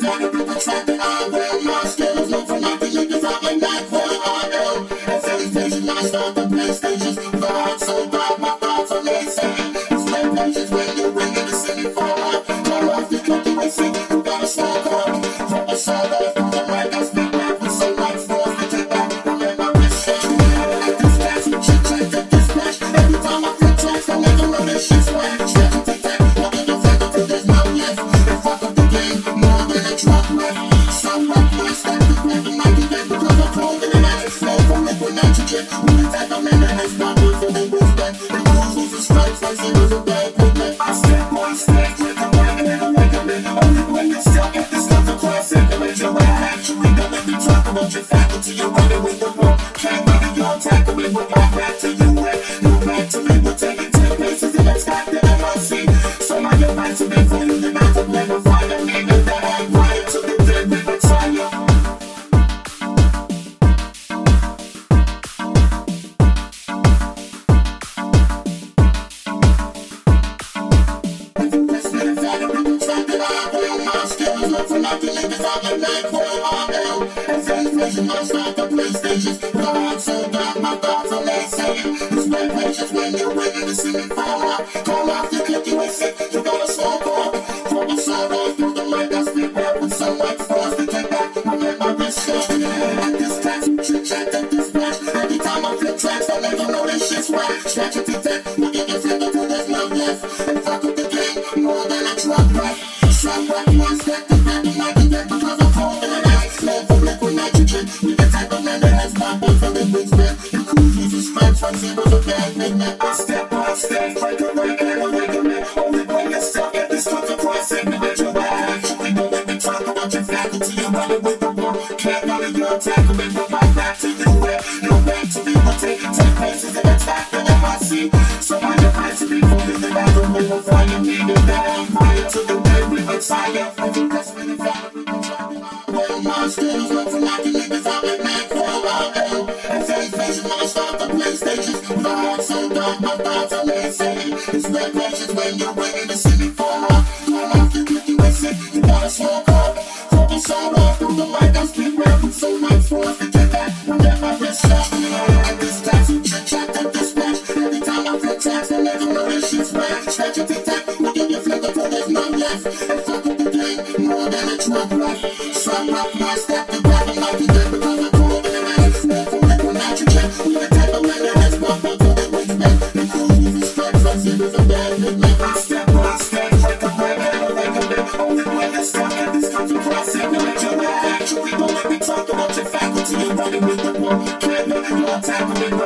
Gotta be the track that I will. My skills look for nothing, niggas out like that for RL. And salutations, I start the PlayStations. Vibe so bright, my thoughts are lazy. It's like patience when you bring in the city for life. Turn off the cookie and see, you gotta smoke up. From the side off, from the right, I speak back with so much force to take back. I let my wrist shake. Like this dance, with shit like that, this flash. Every time I flip tracks, I never know this shit's swag. Stretch and take that, I get the flavor till there's no left. And fuck up the game, more than a drop left. Some rock boys that be grabbing my event because I'm cold in the magic flow from liquid nitrogen. We the type of man that has proper for the movement. The rules and stripes like zeros and bad movement. I step on stage with the wagon and a wiggle. Only when you still get this stuff across circulate your way. Actually, don't let me talk about your faculty. You're running with the rope. Can't let it all tackle it. We'll back to you where you're back to me. We're taking 10 paces and it's back to MIC. So my advice to be for you, the mouth of never find a nigga that I'm quiet to the dead we retire. I start the PlayStations. God so dark, my thoughts are lazy. It's my patience when you're waiting to see me fall out. Call off the click, you ain't sick, you gotta smoke off. From the side off, through the light, I speak back with so much force to take back. I let my wrist shake. At this time, trick check, at this flash. Every time I flip tracks, I never know this shit's whack. Stretch it to death, we get your finger till there's no left. And fuck with the game, more than a drug right. Some rock boys that the back of my event because I'm cold in the night. Flow from liquid nitrogen. We the type of man that has popped from the movement. The cruise is stripes from zeros of bad midnight. I step on stage, break a leg and a ligament. Only when you're stuck at this comes across individual. Actually, don't let me talk about your faculty. You're running with the ball. Can't let it all tackle it. But right back to you where you're back to me. We're taking 10 paces and attack the MIC. So my advice to be fully the battle. We will find a meaning that I'm quiet to the way we retire. I think that's really fun. Well, my skills look for knocking niggas out like Mac for RL. And salutations when I start the PlayStations. Vibe so dark, my thoughts are lazy. It's like patience when you're waiting to see me fall off. Turn off the click, you ain't sick, you gotta smoke up. From the side off, through the light, I speak rap with so much force to take back. I let my wrist shake. At this taxi, trick check, at this flash. Every time I flip tracks, I never know this shit's swag. Stretch and take that, we'll give you flavor till there's no left. And fuck with the game, more than a drug right. Some rock boys step to grab it like you did because I'm cold in the night. Flow from liquid nitrogen. We the type of man that has proper for the movement. The cruise is stripes like zeros and bad midnight. I step on stage, break a leg and a ligament. Only when you're stuck at this comes across circulate your way. Actually, don't let me talk about your faculty. You're running with the wall. Can't let it all tackle it.